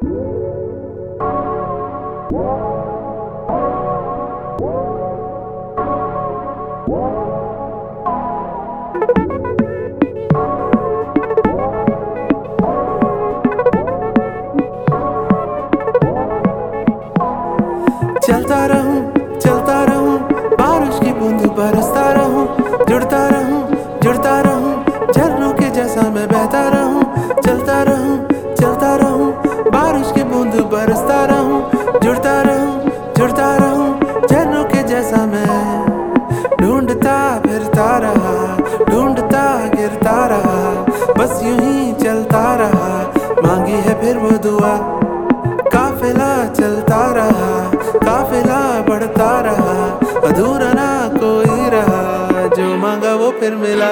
चलता रहूं, बारिश की बूंद बरसता रहूं, जुड़ता रहूं, झरनों के जैसा मैं बहता रहूं। चलता रहूं, बारिश की बूंद बरसता रहूं, जुड़ता रहूं, झरनों के जैसा मैं ढूंढता फिरता रहा, ढूंढता गिरता रहा, बस यूं ही चलता रहा, मांगी है फिर वो दुआ। काफिला चलता रहा, काफिला बढ़ता रहा, अधूरा ना कोई रहा, जो मांगा वो फिर मिला।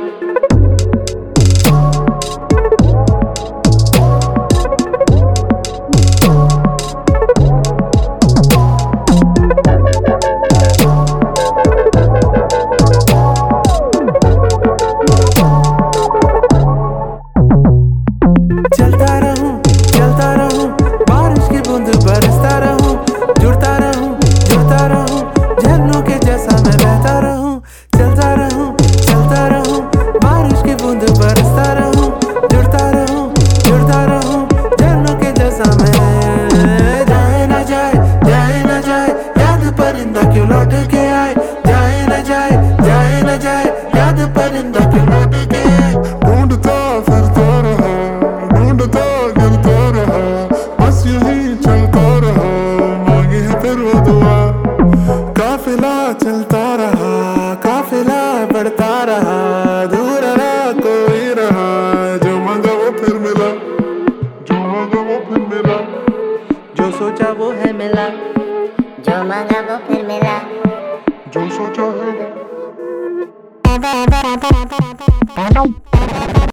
चलता रहूं, बारिश की बूंद बरसता रहूं, जुड़ता रहूं, झरनों के जैसा मैं बहता रहूं। चलता रहूं, बारिश की बूंद बरसता रहूं, जुड़ता रहूं, झरनों के जैसा मैं। जाए ना जाए, याद परिंदा क्यों लौट के आए। जाए ना जाए, याद परिंदा क्यों लौट के आए। ढूंढता फिरता रहा, ढूंढता गिरता रहा, बस यूं ही चलता रहा, मांगी है फिर वो दुआ। काफिला चलता रहा, काफिला बढ़ता रहा, दूर ना कोई रहा, जो मांगा वो फिर मिला, जो मांगा वो फिर मिला, जो सोचा वो है मिला, जो मांगा वो फिर मिला, जो सोचा है।